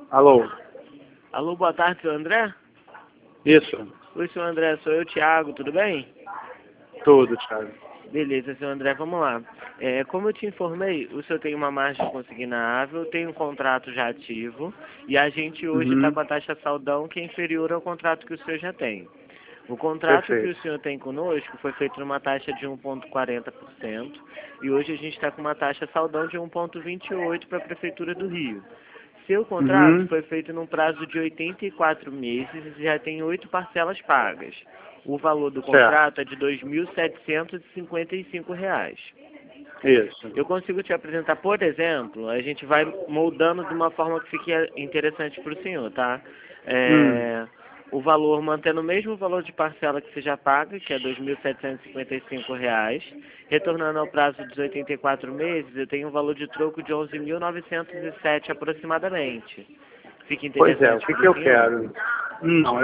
Alô? Alô, boa tarde, seu André? Isso, Oi, seu André, sou eu, Thiago, tudo bem? tudo, Thiago. Beleza, seu André, vamos lá. Como eu te informei, o senhor tem uma margem consignável, tem um contrato já ativo e a gente hoje está Uhum, com a taxa saldão que é inferior ao contrato que o senhor já tem. O contrato que o perfeito. senhor tem conosco foi feito numa taxa de 1,40% e hoje a gente está com uma taxa saldão de 1,28% para a Prefeitura do Rio. Seu contrato Uhum, foi feito num prazo de 84 meses e já tem 8 parcelas pagas. O valor do certo. contrato é de R$ 2.755. Isso. Eu consigo te apresentar, por exemplo, a gente vai moldando de uma forma que fique interessante para o senhor, tá? Hum, O valor, mantendo o mesmo valor de parcela que você já paga, que é R$ 2.755, retornando ao prazo dos 84 meses, eu tenho um valor de troco de 11.907 aproximadamente. Fica pois é, o interessante que para que o eu senhor? quero? Não,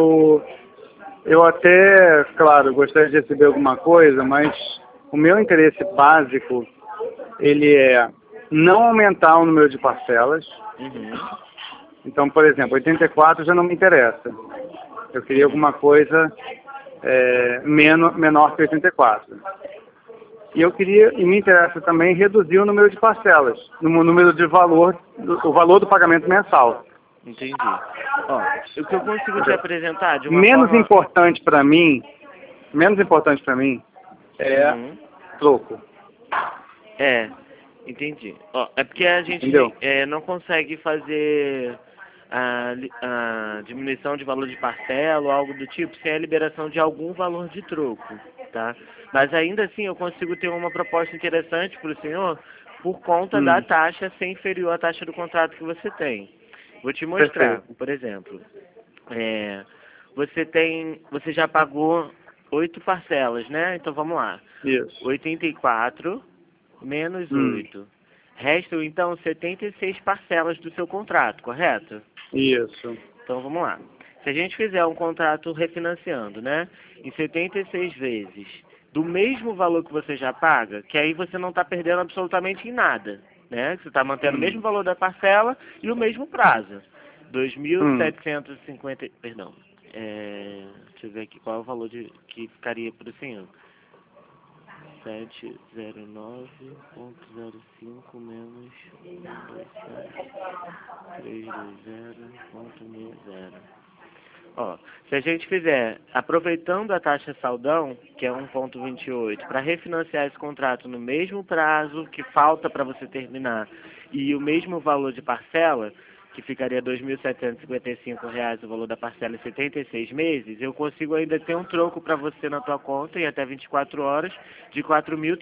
eu até, claro, gostaria de receber alguma coisa, mas o meu interesse básico, ele é não aumentar o número de parcelas. Uhum, Então, por exemplo, 84 já não me interessa. Eu queria uhum. alguma coisa menor que 84. E eu queria, e me interessa também, reduzir o número de parcelas, no número de valor, o valor do pagamento mensal. Entendi. Ó, o que eu consigo te apresentar de uma Menos forma... importante para mim, menos importante para mim é Uhum. troco, É, entendi. Ó, é porque a gente entendeu? não consegue fazer a diminuição de valor de parcela ou algo do tipo sem a liberação de algum valor de troco, tá? Mas ainda assim eu consigo ter uma proposta interessante para o senhor por conta da Hum, taxa ser inferior à taxa do contrato que você tem. Vou te mostrar, perfeito. por exemplo. É, você já pagou 8 parcelas, né? Então vamos lá. Isso. 84 menos Hum, 8. Restam, então, 76 parcelas do seu contrato, correto? isso. Então, vamos lá. Se a gente fizer um contrato refinanciando, né, em 76 vezes, do mesmo valor que você já paga, que aí você não está perdendo absolutamente em nada, né? Você está mantendo o mesmo Hum, valor da parcela e o mesmo prazo. hum. 2.750, perdão, deixa eu ver aqui qual é o valor que ficaria para o senhor. 709,05 menos 320,60. Ó, se a gente fizer, aproveitando a taxa saldão, que é 1,28, para refinanciar esse contrato no mesmo prazo que falta para você terminar e o mesmo valor de parcela, que ficaria R$ 2.755 o valor da parcela em 76 meses, eu consigo ainda ter um troco para você na tua conta em até 24 horas de R$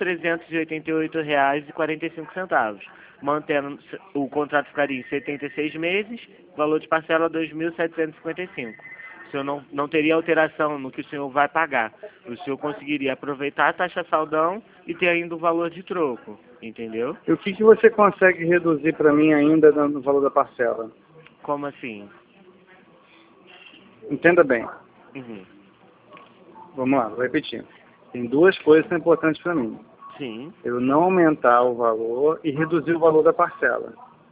4.388,45. Mantendo o contrato ficaria em 76 meses, valor de parcela R$ 2.755. O senhor não teria alteração no que o senhor vai pagar. O senhor conseguiria aproveitar a taxa saldão e ter ainda o valor de troco, entendeu? E o que que você consegue reduzir para mim ainda no valor da parcela? Como assim? Entenda bem. Uhum. Vamos lá, vou repetir. Tem duas coisas que são importantes para mim. Sim. Eu não aumentar o valor e reduzir o valor da parcela.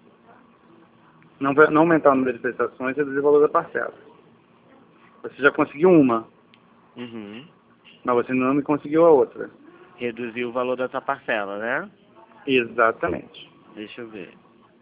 Não aumentar o número de prestações e reduzir o valor da parcela. Você já conseguiu uma, Uhum. mas você não me conseguiu a outra. Reduzir o valor da tua parcela, né? Exatamente. Deixa eu ver.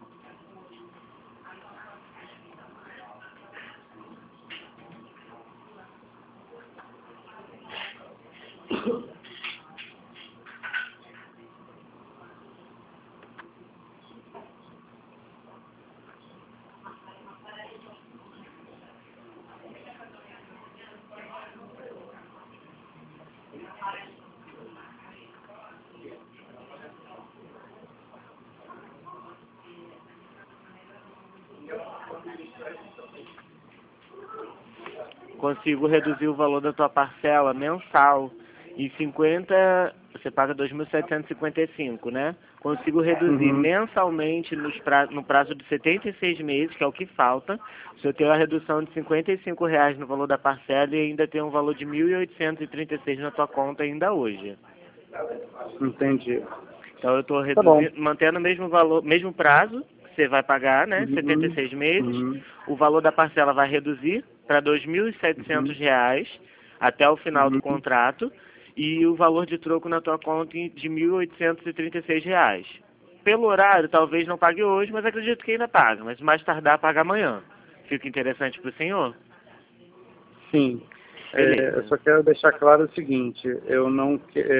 Consigo reduzir o valor da tua parcela mensal em 50, você paga 2.755, né? Consigo reduzir Uhum. mensalmente no prazo de 76 meses, que é o que falta. Se eu tenho a redução de R$ 55 no valor da parcela e ainda tem um valor de 1.836 na tua conta ainda hoje. Entendi. Então eu estou Tá bom. reduzindo, mantendo o mesmo valor, mesmo prazo, você vai pagar, né, 76 meses, o valor da parcela vai reduzir para R$ 2.700 até o final do contrato, e o valor de troco na tua conta de R$ 1.836. Pelo horário, talvez não pague hoje, mas acredito que ainda paga, mas mais tardar paga amanhã. Fica interessante para o senhor? Sim. Eu só quero deixar claro o seguinte, eu não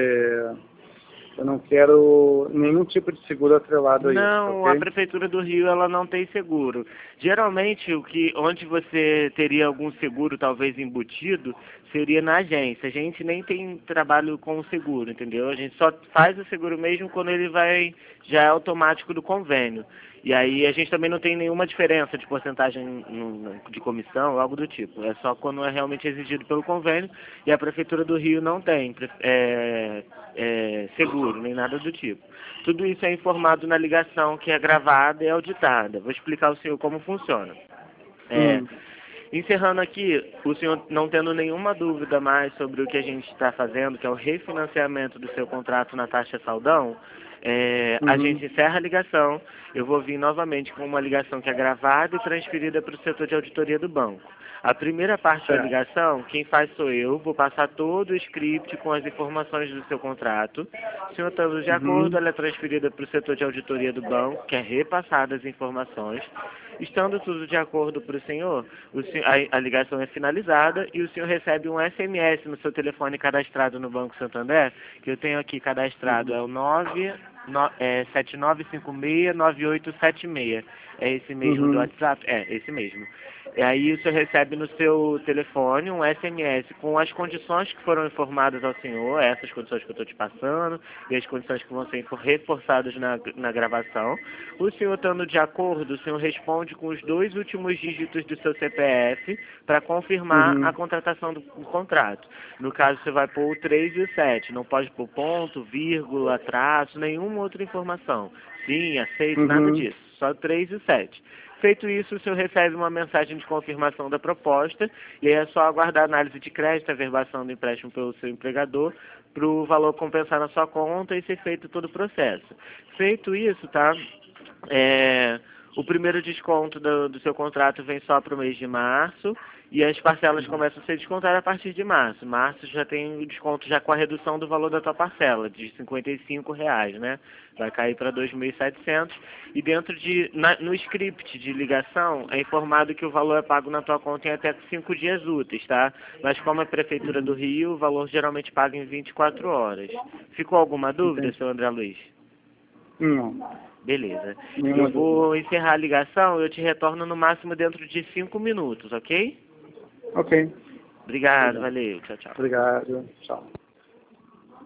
quero nenhum tipo de seguro atrelado a isso. Não, Okay? a Prefeitura do Rio ela não tem seguro. Geralmente, onde você teria algum seguro talvez embutido, seria na agência. A gente nem tem trabalho com o seguro, entendeu? A gente só faz o seguro mesmo quando ele já é automático do convênio. E aí a gente também não tem nenhuma diferença de porcentagem de comissão, algo do tipo. É só quando é realmente exigido pelo convênio, e a Prefeitura do Rio não tem seguro, nem nada do tipo. Tudo isso é informado na ligação que é gravada e auditada. Vou explicar ao senhor como funciona. Encerrando aqui, o senhor não tendo nenhuma dúvida mais sobre o que a gente está fazendo, que é o refinanciamento do seu contrato na taxa saldão, a gente encerra a ligação. Eu vou vir novamente com uma ligação que é gravada e transferida para o setor de auditoria do banco. A primeira parte da ligação, quem faz sou eu, vou passar todo o script com as informações do seu contrato. O senhor estando de acordo, ela é transferida para o setor de auditoria do banco, que é repassada as informações. Estando tudo de acordo para o senhor, a ligação é finalizada e o senhor recebe um SMS no seu telefone cadastrado no Banco Santander, que eu tenho aqui cadastrado, é o 79569876. É esse mesmo do WhatsApp? É, esse mesmo. E aí o senhor recebe no seu telefone um SMS com as condições que foram informadas ao senhor, essas condições que eu estou te passando, e as condições que vão ser reforçadas na gravação. O senhor estando de acordo, o senhor responde com os 2 últimos dígitos do seu CPF para confirmar a contratação do contrato. No caso, você vai pôr o 3 e o 7, não pode pôr ponto, vírgula, traço, nenhuma outra informação. Sim, aceito, nada disso, só o 3 e o 7. Feito isso, o senhor recebe uma mensagem de confirmação da proposta, e aí é só aguardar a análise de crédito, a verbação do empréstimo pelo seu empregador, para o valor compensar na sua conta e ser feito todo o processo. Feito isso, tá? O primeiro desconto do seu contrato vem só para o mês de março, e as parcelas começam a ser descontadas a partir de março. Março já tem o desconto já com a redução do valor da tua parcela, de R$ 55, né? Vai cair para 2.700. E dentro no script de ligação é informado que o valor é pago na tua conta em até 5 dias úteis, tá? Mas como é Prefeitura do Rio, o valor geralmente paga em 24 horas. Ficou alguma dúvida, seu André Luiz? Não. Beleza. Eu vou encerrar a ligação e eu te retorno no máximo dentro de 5 minutos, ok? Ok. Obrigado, valeu, tchau, tchau. Obrigado, tchau.